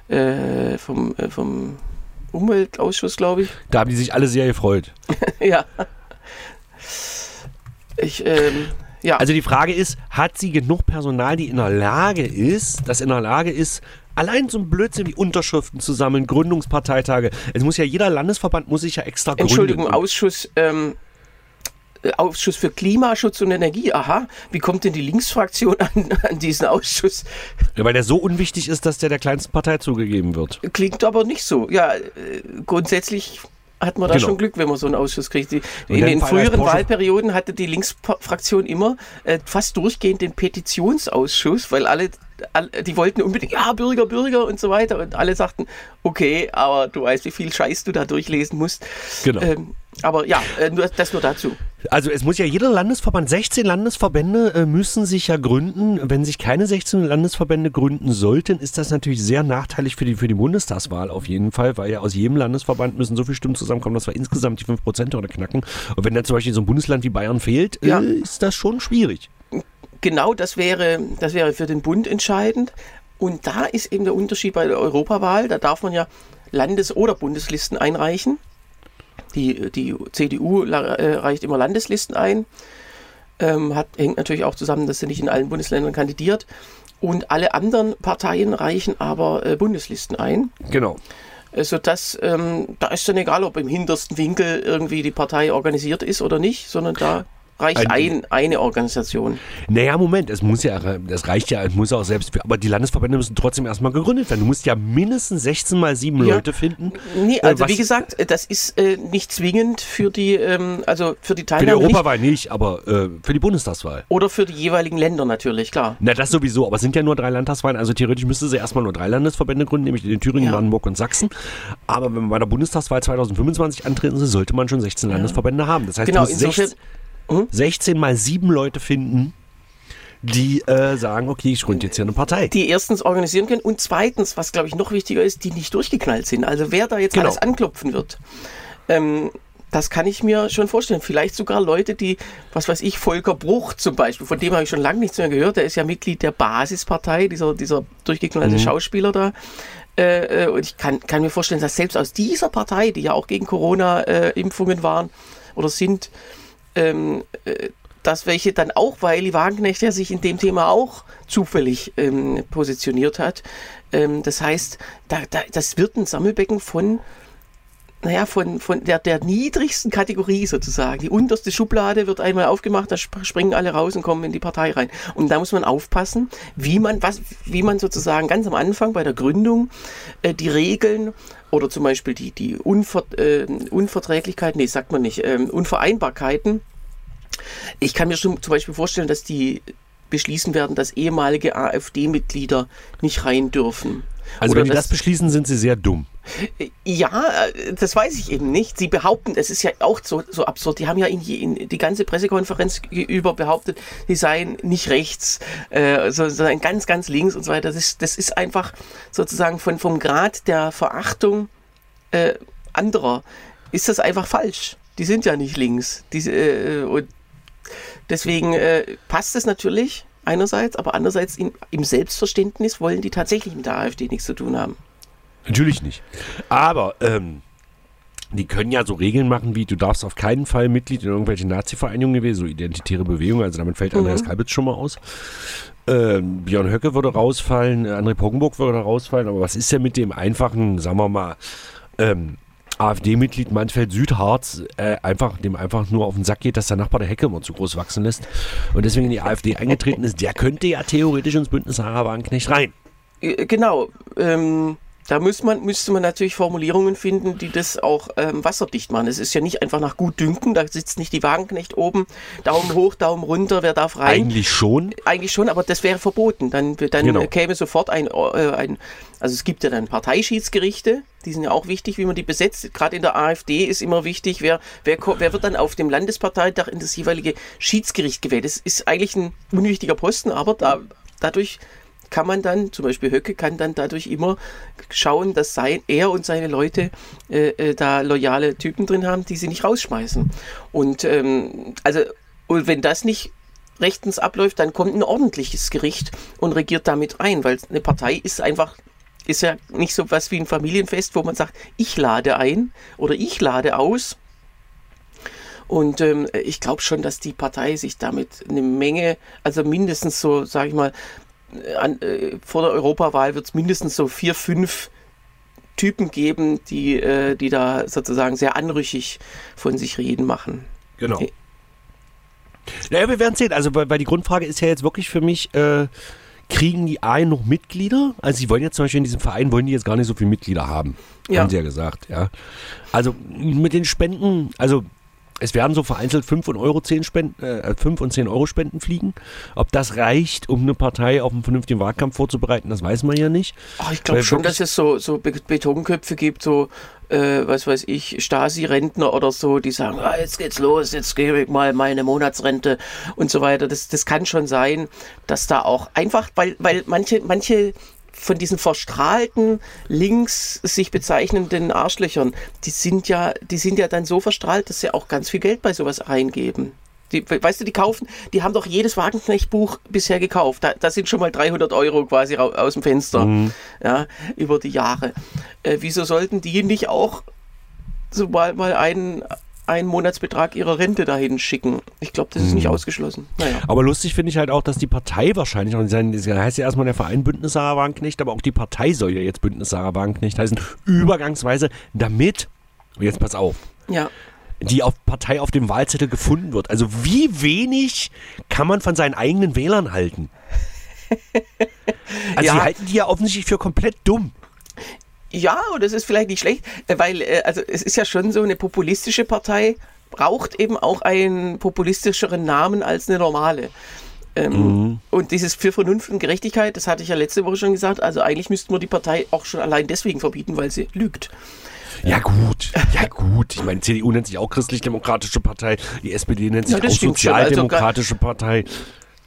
Umweltausschuss, glaube ich. Da haben die sich alle sehr gefreut. Ja. Also die Frage ist, hat sie genug Personal, das in der Lage ist, allein so ein Blödsinn wie Unterschriften zu sammeln, Gründungsparteitage. Es muss ja jeder Landesverband sich ja extra gründen. Entschuldigung, Ausschuss für Klimaschutz und Energie. Aha, wie kommt denn die Linksfraktion an diesen Ausschuss? Ja, weil der so unwichtig ist, dass der kleinsten Partei zugegeben wird. Klingt aber nicht so. Ja, grundsätzlich hat man da schon Glück, wenn man so einen Ausschuss kriegt. In den früheren Wahlperioden hatte die Linksfraktion immer fast durchgehend den Petitionsausschuss, weil alle die wollten unbedingt, Bürger und so weiter. Und alle sagten, okay, aber du weißt, wie viel Scheiß du da durchlesen musst. Genau. Aber das nur dazu. Also es muss ja jeder Landesverband, 16 Landesverbände müssen sich ja gründen. Wenn sich keine 16 Landesverbände gründen sollten, ist das natürlich sehr nachteilig für die Bundestagswahl auf jeden Fall, weil ja aus jedem Landesverband müssen so viele Stimmen zusammenkommen, dass wir insgesamt die 5% knacken. Und wenn dann zum Beispiel so ein Bundesland wie Bayern fehlt, ist das schon schwierig. Genau, das wäre für den Bund entscheidend. Und da ist eben der Unterschied bei der Europawahl. Da darf man ja Landes- oder Bundeslisten einreichen. Die CDU reicht immer Landeslisten ein. Hängt natürlich auch zusammen, dass sie nicht in allen Bundesländern kandidiert. Und alle anderen Parteien reichen aber Bundeslisten ein. Genau. Sodass, da ist dann egal, ob im hintersten Winkel irgendwie die Partei organisiert ist oder nicht, sondern da reicht eine Organisation. Naja, Moment, es muss auch selbst, aber die Landesverbände müssen trotzdem erstmal gegründet werden. Du musst ja mindestens 16 mal 7 Leute finden. Nee, also wie gesagt, das ist nicht zwingend für die Teilnahme. Für die Europawahl nicht, aber für die Bundestagswahl. Oder für die jeweiligen Länder natürlich, klar. Na, das sowieso, aber es sind ja nur 3 Landtagswahlen, also theoretisch müsste sie erstmal nur 3 Landesverbände gründen, nämlich in Thüringen, Brandenburg und Sachsen. Aber wenn man bei der Bundestagswahl 2025 antreten soll, sollte man schon 16 Landesverbände haben. Das heißt, du musst 16 mal 7 Leute finden, die sagen, okay, ich gründe jetzt hier eine Partei. Die erstens organisieren können und zweitens, was glaube ich noch wichtiger ist, die nicht durchgeknallt sind. Also wer da jetzt alles anklopfen wird, das kann ich mir schon vorstellen. Vielleicht sogar Leute, die, was weiß ich, Volker Bruch zum Beispiel, von dem habe ich schon lange nichts mehr gehört. Der ist ja Mitglied der Basispartei, dieser durchgeknallte Schauspieler da. Und ich kann mir vorstellen, dass selbst aus dieser Partei, die ja auch gegen Corona-Impfungen waren oder sind, dass welche dann auch, weil Eli Wagenknecht ja sich in dem Thema auch zufällig positioniert hat. Das heißt, das wird ein Sammelbecken von der niedrigsten Kategorie sozusagen. Die unterste Schublade wird einmal aufgemacht, da springen alle raus und kommen in die Partei rein. Und da muss man aufpassen, wie man sozusagen ganz am Anfang bei der Gründung die Regeln oder zum Beispiel die Unverträglichkeiten, sagt man nicht, Unvereinbarkeiten. Ich kann mir schon zum Beispiel vorstellen, dass die beschließen werden, dass ehemalige AfD-Mitglieder nicht rein dürfen. Also wenn die das beschließen, sind sie sehr dumm. Ja, das weiß ich eben nicht. Sie behaupten, es ist ja auch so absurd, die haben ja in die ganze Pressekonferenz über behauptet, sie seien nicht rechts, sondern ganz, ganz links und so weiter. Das ist einfach sozusagen vom Grad der Verachtung anderer, ist das einfach falsch. Die sind ja nicht links. Und deswegen passt es natürlich einerseits, aber andererseits im Selbstverständnis wollen die tatsächlich mit der AfD nichts zu tun haben. Natürlich nicht. Aber die können ja so Regeln machen, wie du darfst auf keinen Fall Mitglied in irgendwelchen Nazi-Vereinigungen gewesen, so identitäre Bewegungen, also damit fällt Andreas Kalbitz schon mal aus. Björn Höcke würde rausfallen, André Poggenburg würde rausfallen, aber was ist denn mit dem einfachen, sagen wir mal, AfD-Mitglied Mansfeld-Südharz dem einfach nur auf den Sack geht, dass der Nachbar der Hecke immer zu groß wachsen lässt und deswegen in die AfD eingetreten ist, der könnte ja theoretisch ins Bündnis Sarah Wagenknecht rein. Genau, da müsste man natürlich Formulierungen finden, die das auch wasserdicht machen. Es ist ja nicht einfach nach Gutdünken, da sitzt nicht die Wagenknecht oben, Daumen hoch, Daumen runter, wer darf rein. Eigentlich schon, aber das wäre verboten. Dann genau. Käme sofort also es gibt ja dann Parteischiedsgerichte, die sind ja auch wichtig, wie man die besetzt. Gerade in der AfD ist immer wichtig, wer wird dann auf dem Landesparteitag in das jeweilige Schiedsgericht gewählt. Das ist eigentlich ein unwichtiger Posten, aber dadurch kann man dann, zum Beispiel Höcke, kann dann dadurch immer schauen, dass er und seine Leute da loyale Typen drin haben, die sie nicht rausschmeißen. Und wenn das nicht rechtens abläuft, dann kommt ein ordentliches Gericht und regiert damit ein, weil eine Partei ist ja nicht so was wie ein Familienfest, wo man sagt, ich lade ein oder ich lade aus. Und ich glaube schon, dass die Partei sich damit eine Menge, also mindestens so, sage ich mal, vor der Europawahl wird es mindestens so 4, 5 Typen geben, die da sozusagen sehr anrüchig von sich reden machen. Genau. Naja, wir werden sehen. Also, weil die Grundfrage ist ja jetzt wirklich für mich, kriegen die noch Mitglieder? Also sie wollen jetzt zum Beispiel in diesem Verein, wollen die jetzt gar nicht so viele Mitglieder haben. Ja. Haben sie ja gesagt, ja. Also mit den Spenden, also es werden so vereinzelt 5 und 10 Euro Spenden fliegen. Ob das reicht, um eine Partei auf einen vernünftigen Wahlkampf vorzubereiten, das weiß man ja nicht. Ich glaube schon, dass es so Betonköpfe gibt, so was weiß ich, Stasi-Rentner oder so, die sagen, jetzt geht's los, jetzt gebe ich mal meine Monatsrente und so weiter. Das kann schon sein, dass da auch einfach, weil manche von diesen verstrahlten, links sich bezeichnenden Arschlöchern, die sind ja dann so verstrahlt, dass sie auch ganz viel Geld bei sowas reingeben. Weißt du, die haben doch jedes Wagenknecht-Buch bisher gekauft. Da sind schon mal 300 Euro quasi aus dem Fenster, ja, über die Jahre. Wieso sollten die nicht auch so mal einen Monatsbetrag ihrer Rente dahin schicken? Ich glaube, das ist nicht ausgeschlossen. Naja. Aber lustig finde ich halt auch, dass die Partei wahrscheinlich, das heißt ja erstmal der Verein Bündnis Sarah Wagenknecht, aber auch die Partei soll ja jetzt Bündnis Sarah Wagenknecht heißen, übergangsweise, damit, und jetzt pass auf, die Partei auf dem Wahlzettel gefunden wird. Also wie wenig kann man von seinen eigenen Wählern halten? Also die halten die ja offensichtlich für komplett dumm. Ja, und das ist vielleicht nicht schlecht, weil also es ist ja schon so, eine populistische Partei braucht eben auch einen populistischeren Namen als eine normale. Und dieses für Vernunft und Gerechtigkeit, das hatte ich ja letzte Woche schon gesagt, also eigentlich müssten wir die Partei auch schon allein deswegen verbieten, weil sie lügt. Ja gut. Ich meine, CDU nennt sich auch Christlich-Demokratische Partei, die SPD nennt sich auch Sozialdemokratische Partei.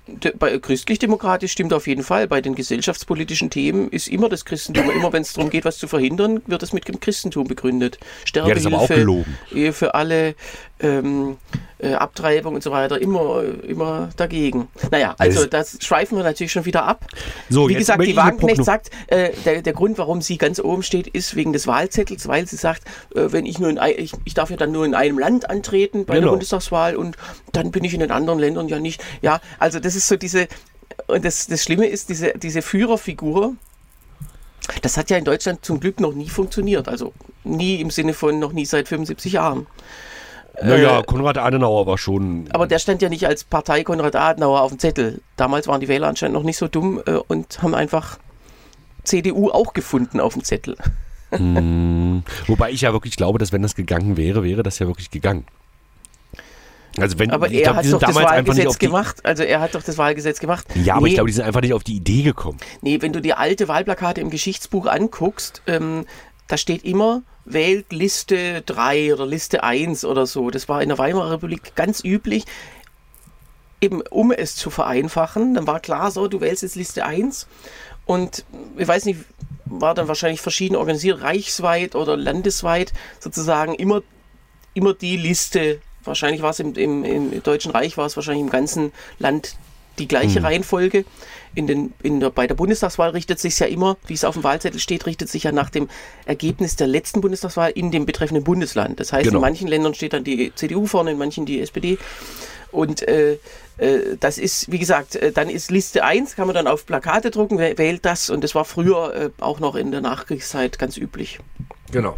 Bei christlich-demokratisch stimmt auf jeden Fall. Bei den gesellschaftspolitischen Themen ist immer das Christentum, immer wenn es darum geht, was zu verhindern, wird es mit dem Christentum begründet. Ja, das ist aber auch gelogen. Ehe für alle, Abtreibung und so weiter, immer dagegen. Naja, also das schweifen wir natürlich schon wieder ab. So, wie gesagt, die Wagenknecht sagt, der Grund, warum sie ganz oben steht, ist wegen des Wahlzettels, weil sie sagt, wenn ich ich darf ja dann nur in einem Land antreten bei der Bundestagswahl und dann bin ich in den anderen Ländern ja nicht. Ja, also das ist so und das Schlimme ist, diese Führerfigur, das hat ja in Deutschland zum Glück noch nie funktioniert. Also nie im Sinne von noch nie seit 75 Jahren. Naja, Konrad Adenauer war schon... Aber der stand ja nicht als Partei Konrad Adenauer auf dem Zettel. Damals waren die Wähler anscheinend noch nicht so dumm und haben einfach CDU auch gefunden auf dem Zettel. Wobei ich ja wirklich glaube, dass wenn das gegangen wäre, wäre das ja wirklich gegangen. Also aber er hat doch das Wahlgesetz gemacht. Also er hat doch das Wahlgesetz gemacht. Ja, aber ich glaube, die sind einfach nicht auf die Idee gekommen. Nee, wenn du dir alte Wahlplakate im Geschichtsbuch anguckst, da steht immer, wählt Liste 3 oder Liste 1 oder so. Das war in der Weimarer Republik ganz üblich, eben um es zu vereinfachen. Dann war klar so, du wählst jetzt Liste 1 und ich weiß nicht, war dann wahrscheinlich verschieden organisiert, reichsweit oder landesweit sozusagen immer die Liste. Wahrscheinlich war es im Deutschen Reich, war es wahrscheinlich im ganzen Land die gleiche Reihenfolge. Bei der Bundestagswahl richtet sich ja immer, wie es auf dem Wahlzettel steht, richtet sich ja nach dem Ergebnis der letzten Bundestagswahl in dem betreffenden Bundesland. Das heißt, in manchen Ländern steht dann die CDU vorne, in manchen die SPD. Und das ist, wie gesagt, dann ist Liste 1, kann man dann auf Plakate drucken, wählt das. Und das war früher auch noch in der Nachkriegszeit ganz üblich. Genau.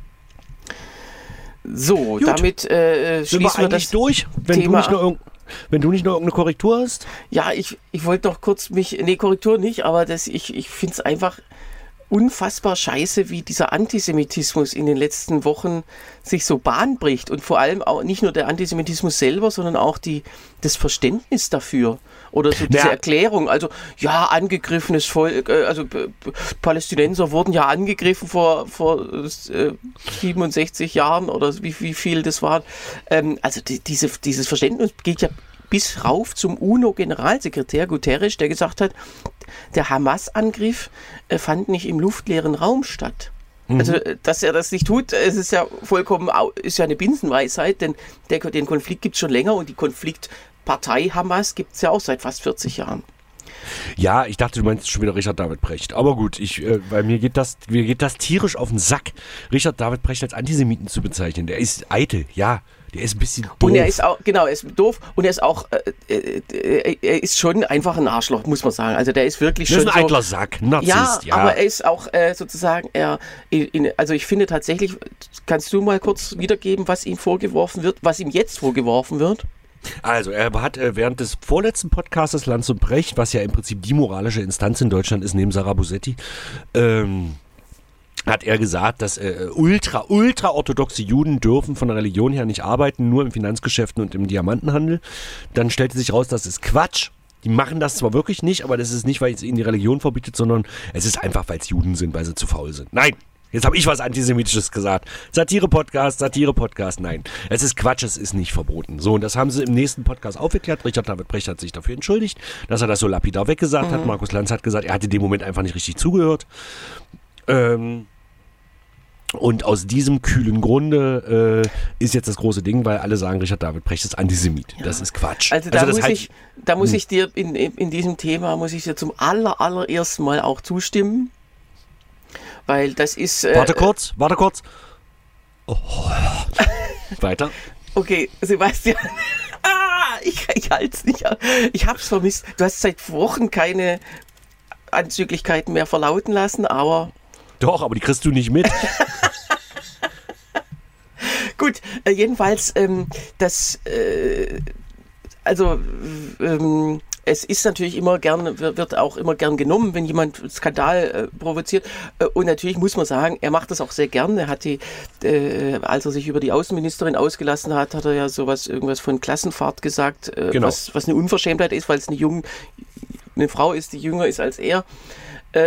So, gut. Damit schließen wir das durch, wenn du nicht noch irgendeine Korrektur hast? Ja, ich wollte noch kurz Korrektur nicht, aber ich finde es einfach unfassbar scheiße, wie dieser Antisemitismus in den letzten Wochen sich so Bahn bricht und vor allem auch nicht nur der Antisemitismus selber, sondern auch das Verständnis dafür oder so diese Erklärung, also ja, angegriffenes Volk, also Palästinenser wurden ja angegriffen vor 67 Jahren oder wie viel das war, also dieses Verständnis geht ja bis rauf zum UNO-Generalsekretär Guterres, der gesagt hat, der Hamas-Angriff fand nicht im luftleeren Raum statt. Also, dass er das nicht tut, es ist ja ist ja eine Binsenweisheit, denn den Konflikt gibt es schon länger und die Konfliktpartei Hamas gibt es ja auch seit fast 40 Jahren. Ja, ich dachte, du meinst schon wieder Richard David Precht. Aber gut, weil mir geht das tierisch auf den Sack, Richard David Precht als Antisemiten zu bezeichnen. Der ist eitel, ja. Der ist ein bisschen doof. Und er ist auch, er ist doof und er ist auch, er ist schon einfach ein Arschloch, muss man sagen. Also der ist wirklich schon. Das ist ein eitler Sack, Narzisst, ja. Aber er ist auch sozusagen, also ich finde tatsächlich, kannst du mal kurz wiedergeben, was ihm jetzt vorgeworfen wird? Also, er hat während des vorletzten Podcastes Lanz und Brecht, was ja im Prinzip die moralische Instanz in Deutschland ist, neben Sarah Bosetti, hat er gesagt, dass ultra-orthodoxe Juden dürfen von der Religion her nicht arbeiten, nur im Finanzgeschäften und im Diamantenhandel. Dann stellte sich raus, das ist Quatsch. Die machen das zwar wirklich nicht, aber das ist nicht, weil es ihnen die Religion verbietet, sondern es ist einfach, weil es Juden sind, weil sie zu faul sind. Nein! Jetzt habe ich was Antisemitisches gesagt. Satire-Podcast, nein. Es ist Quatsch, es ist nicht verboten. So, und das haben sie im nächsten Podcast aufgeklärt. Richard David Precht hat sich dafür entschuldigt, dass er das so lapidar weggesagt hat. Markus Lanz hat gesagt, er hat in dem Moment einfach nicht richtig zugehört. Und aus diesem kühlen Grunde ist jetzt das große Ding, weil alle sagen, Richard David Precht ist Antisemit. Ja. Das ist Quatsch. Also da muss ich dir in diesem Thema zum allerersten Mal auch zustimmen. Weil das ist... Warte kurz. Oh. Weiter. Okay, Sebastian. Ich halte es nicht. Ich habe es vermisst. Du hast seit Wochen keine Anzüglichkeiten mehr verlauten lassen, aber... Doch, aber die kriegst du nicht mit. Gut, jedenfalls, es ist natürlich wird auch immer gern genommen, wenn jemand Skandal provoziert. Und natürlich muss man sagen, er macht das auch sehr gern. Er hat als er sich über die Außenministerin ausgelassen hat, hat er ja irgendwas von Klassenfahrt gesagt, genau. was eine Unverschämtheit ist, weil es eine Frau ist, die jünger ist als er.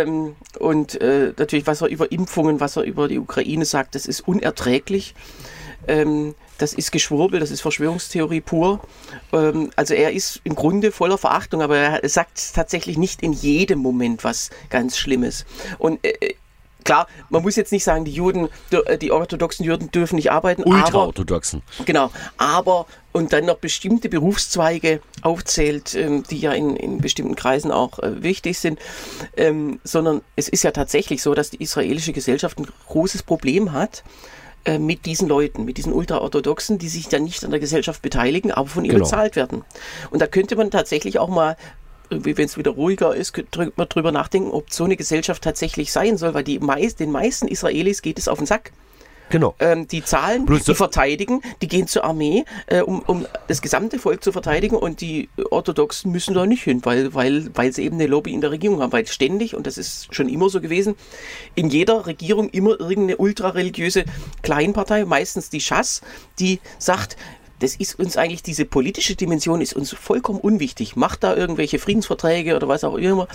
Und natürlich, was er über Impfungen, was er über die Ukraine sagt, das ist unerträglich. das ist Geschwurbel, das ist Verschwörungstheorie pur. Also er ist im Grunde voller Verachtung, aber er sagt tatsächlich nicht in jedem Moment was ganz Schlimmes. Und klar, man muss jetzt nicht sagen, die orthodoxen Juden dürfen nicht arbeiten. Ultraorthodoxen. Genau, aber und dann noch bestimmte Berufszweige aufzählt, die ja in bestimmten Kreisen auch wichtig sind, sondern es ist ja tatsächlich so, dass die israelische Gesellschaft ein großes Problem hat mit diesen Leuten, mit diesen Ultraorthodoxen, die sich dann nicht an der Gesellschaft beteiligen, aber von ihr bezahlt werden. Und da könnte man tatsächlich auch mal, wenn es wieder ruhiger ist, könnte man drüber nachdenken, ob so eine Gesellschaft tatsächlich sein soll, weil den meisten Israelis geht es auf den Sack. Genau. Die zahlen, die verteidigen, die gehen zur Armee, um das gesamte Volk zu verteidigen, und die Orthodoxen müssen da nicht hin, weil sie eben eine Lobby in der Regierung haben, weil ständig, und das ist schon immer so gewesen, in jeder Regierung immer irgendeine ultrareligiöse Kleinpartei, meistens die Schass, die sagt, das ist uns eigentlich, diese politische Dimension ist uns vollkommen unwichtig. Macht da irgendwelche Friedensverträge oder was auch immer.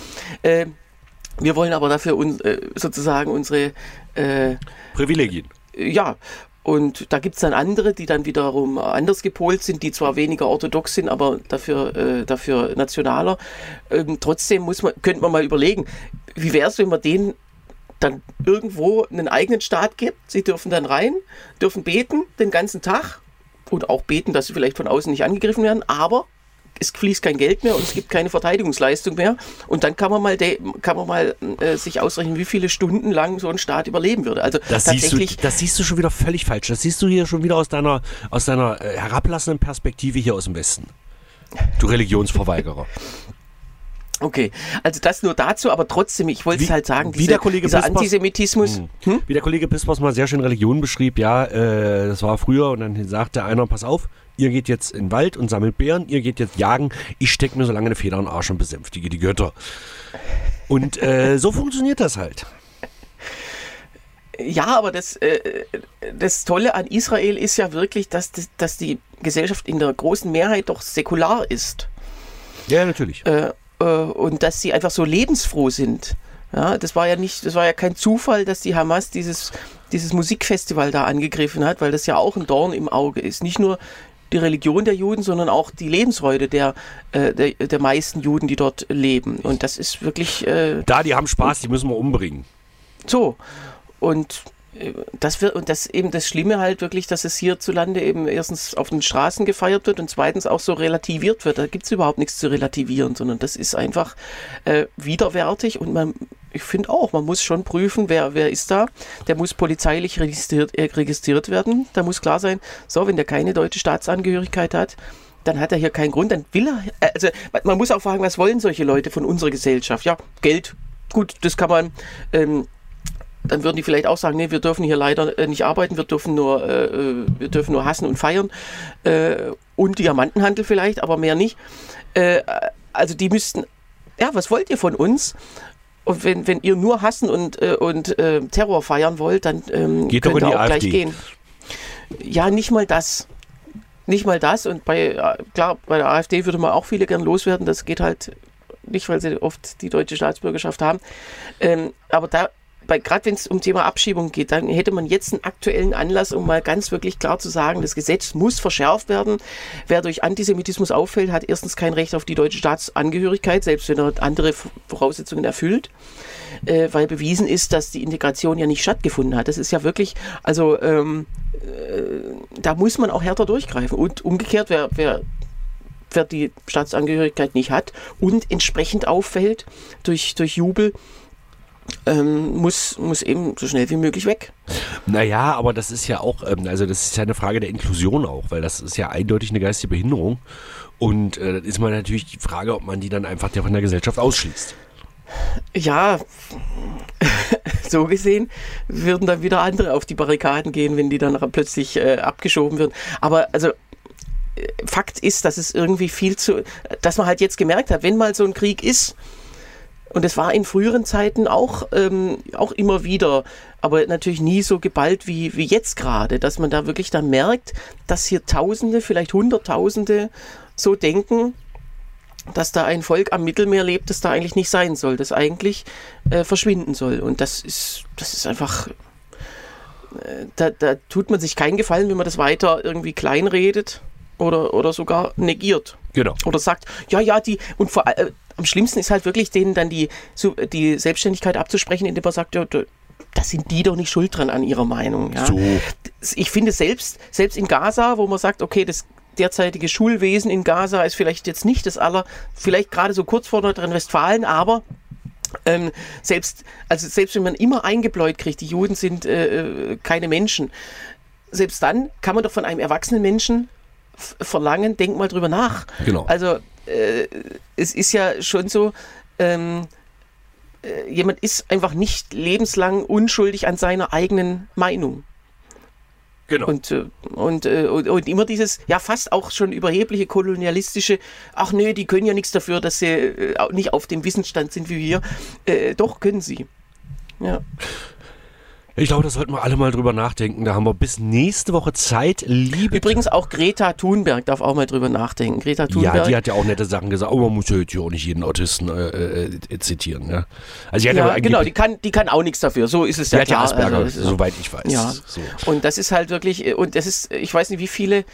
Wir wollen aber dafür sozusagen unsere Privilegien. Ja, und da gibt es dann andere, die dann wiederum anders gepolt sind, die zwar weniger orthodox sind, aber dafür nationaler. Trotzdem könnte man mal überlegen, wie wäre es, wenn man denen dann irgendwo einen eigenen Staat gibt? Sie dürfen dann rein, dürfen beten den ganzen Tag und auch beten, dass sie vielleicht von außen nicht angegriffen werden, aber es fließt kein Geld mehr und es gibt keine Verteidigungsleistung mehr. Und dann kann man mal sich ausrechnen, wie viele Stunden lang so ein Staat überleben würde. Also das siehst du schon wieder völlig falsch. Das siehst du hier schon wieder aus deiner herablassenden Perspektive hier aus dem Westen. Du Religionsverweigerer. Okay, also das nur dazu, aber trotzdem, ich wollte es halt sagen, dieser Antisemitismus. Wie der Kollege Pispers mal sehr schön Religion beschrieb, ja, das war früher, und dann sagte einer, pass auf, ihr geht jetzt in den Wald und sammelt Beeren, ihr geht jetzt jagen, ich stecke mir so lange eine Feder in den Arsch und besänftige die Götter. Und so funktioniert das halt. Ja, aber das Tolle an Israel ist ja wirklich, dass die Gesellschaft in der großen Mehrheit doch säkular ist. Ja, natürlich. Und dass sie einfach so lebensfroh sind. Ja, das war ja kein Zufall, dass die Hamas dieses Musikfestival da angegriffen hat, weil das ja auch ein Dorn im Auge ist. Nicht nur die Religion der Juden, sondern auch die Lebensfreude der meisten Juden, die dort leben. Und das ist wirklich... die haben Spaß, die müssen wir umbringen. So, und das eben das Schlimme halt wirklich, dass es hierzulande eben erstens auf den Straßen gefeiert wird und zweitens auch so relativiert wird. Da gibt es überhaupt nichts zu relativieren, sondern das ist einfach widerwärtig, und ich finde auch, man muss schon prüfen, wer ist da. Der muss polizeilich registriert werden. Da muss klar sein, so, wenn der keine deutsche Staatsangehörigkeit hat, dann hat er hier keinen Grund, dann will er, also man muss auch fragen, was wollen solche Leute von unserer Gesellschaft? Ja, Geld, gut, das kann man... dann würden die vielleicht auch sagen, nee, wir dürfen hier leider nicht arbeiten, wir dürfen nur hassen und feiern und Diamantenhandel vielleicht, aber mehr nicht. Also die müssten, ja, was wollt ihr von uns? Und wenn ihr nur hassen und Terror feiern wollt, dann geht könnt ihr ihr auch AfD. gleich gehen. Ja, nicht mal das. Nicht mal das. Und bei der AfD würde man auch viele gern loswerden. Das geht halt nicht, weil sie oft die deutsche Staatsbürgerschaft haben. Aber gerade wenn es um Thema Abschiebung geht, dann hätte man jetzt einen aktuellen Anlass, um mal ganz wirklich klar zu sagen, das Gesetz muss verschärft werden. Wer durch Antisemitismus auffällt, hat erstens kein Recht auf die deutsche Staatsangehörigkeit, selbst wenn er andere Voraussetzungen erfüllt, weil bewiesen ist, dass die Integration ja nicht stattgefunden hat. Das ist ja wirklich, also da muss man auch härter durchgreifen. Und umgekehrt, wer die Staatsangehörigkeit nicht hat und entsprechend auffällt durch Jubel, muss eben so schnell wie möglich weg. Naja, aber das ist ja auch, also das ist ja eine Frage der Inklusion auch, weil das ist ja eindeutig eine geistige Behinderung, und das ist mal natürlich die Frage, ob man die dann einfach von der Gesellschaft ausschließt. Ja, so gesehen würden dann wieder andere auf die Barrikaden gehen, wenn die dann plötzlich abgeschoben würden. Aber also Fakt ist, dass es irgendwie dass man halt jetzt gemerkt hat, wenn mal so ein Krieg ist, und es war in früheren Zeiten auch immer wieder, aber natürlich nie so geballt wie jetzt gerade, dass man da wirklich dann merkt, dass hier Tausende, vielleicht Hunderttausende so denken, dass da ein Volk am Mittelmeer lebt, das da eigentlich nicht sein soll, das eigentlich verschwinden soll. Und das ist einfach da tut man sich keinen Gefallen, wenn man das weiter irgendwie kleinredet oder sogar negiert. Genau. Oder sagt, und am schlimmsten ist halt wirklich denen dann die Selbstständigkeit abzusprechen, indem man sagt, ja, da sind die doch nicht schuld dran an ihrer Meinung. Ja. So. Ich finde selbst in Gaza, wo man sagt, okay, das derzeitige Schulwesen in Gaza ist vielleicht jetzt nicht vielleicht gerade so kurz vor Nordrhein-Westfalen, aber selbst wenn man immer eingebläut kriegt, die Juden sind keine Menschen, selbst dann kann man doch von einem erwachsenen Menschen verlangen, denk mal drüber nach. Genau. Also es ist ja schon so, jemand ist einfach nicht lebenslang unschuldig an seiner eigenen Meinung. Genau. Und immer dieses, ja fast auch schon überhebliche kolonialistische, ach nö, die können ja nichts dafür, dass sie nicht auf dem Wissensstand sind wie wir. Doch, können sie. Ja. Ich glaube, da sollten wir alle mal drüber nachdenken. Da haben wir bis nächste Woche Zeit. Übrigens auch Greta Thunberg darf auch mal drüber nachdenken. Greta Thunberg. Ja, die hat ja auch nette Sachen gesagt. Aber man muss ja jetzt auch nicht jeden Autisten zitieren. Ja? Also die hat genau, die kann auch nichts dafür. So ist es ja klar. Die hat ja Asperger, soweit ich weiß. Ja. So. Und das ist halt wirklich, und das ist, ich weiß nicht, wie viele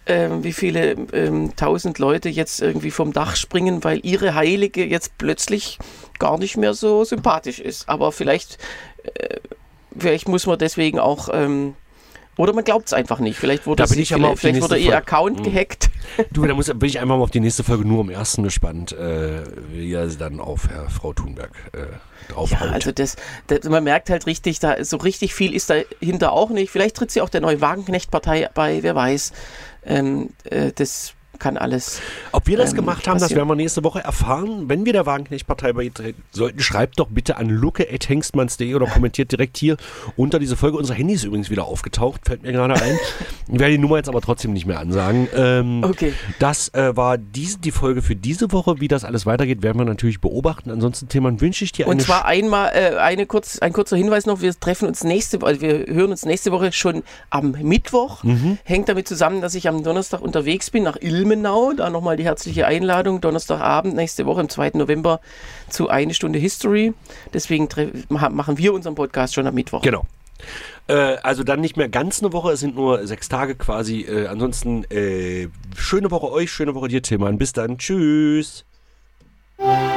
1000 Leute jetzt irgendwie vom Dach springen, weil ihre Heilige jetzt plötzlich gar nicht mehr so sympathisch ist. Aber vielleicht muss man deswegen auch, oder man glaubt es einfach nicht. Vielleicht wurde ihr Account gehackt. Du, da bin ich einfach mal auf die nächste Folge nur am ersten gespannt, wie er dann auf Frau Thunberg draufhaut. Ja, also man merkt halt richtig, da so richtig viel ist dahinter auch nicht. Vielleicht tritt sie auch der neuen Wagenknecht-Partei bei, wer weiß. Das kann alles. Ob wir das gemacht haben, das werden wir nächste Woche erfahren. Wenn wir der Wagenknecht-Partei beitreten sollten, schreibt doch bitte an luke@hengstmanns.de oder kommentiert direkt hier unter diese Folge. Unser Handy ist übrigens wieder aufgetaucht, fällt mir gerade ein. Ich werde die Nummer jetzt aber trotzdem nicht mehr ansagen. Okay. Das war die Folge für diese Woche. Wie das alles weitergeht, werden wir natürlich beobachten. Ansonsten, Tilman, wünsche ich dir Und zwar einmal ein kurzer Hinweis noch, wir hören uns nächste Woche schon am Mittwoch. Hängt damit zusammen, dass ich am Donnerstag unterwegs bin nach Ilmenau. Da nochmal die herzliche Einladung. Donnerstagabend, nächste Woche, am 2. November zu 1 Stunde History. Deswegen machen wir unseren Podcast schon am Mittwoch. Genau. Also dann nicht mehr ganz eine Woche, es sind nur 6 Tage quasi. Ansonsten schöne Woche euch, schöne Woche dir, Tilman. Bis dann. Tschüss.